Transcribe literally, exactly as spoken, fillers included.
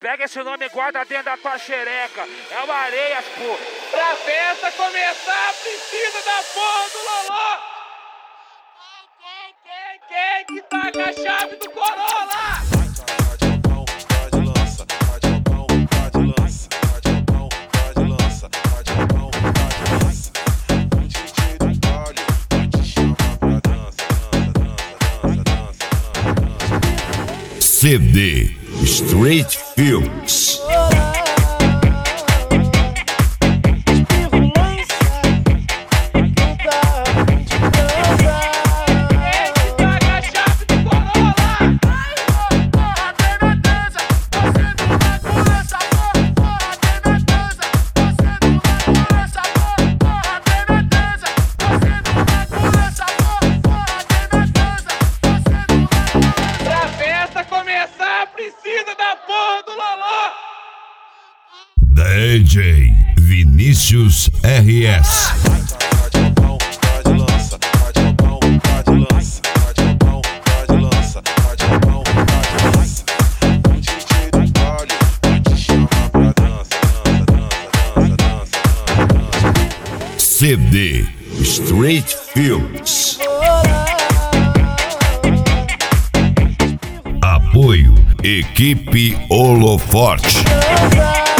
Pega esse nome e guarda dentro da tua xereca. É o Areias, pô. Pra festa começar, precisa da porra do Loló. Quem, quem, quem que tá com a chave do Corolla? C D Street Films. Precisa da porra do Loló. D J Vinícius R S. C D Street Films. Apoio Equipe Holoforte.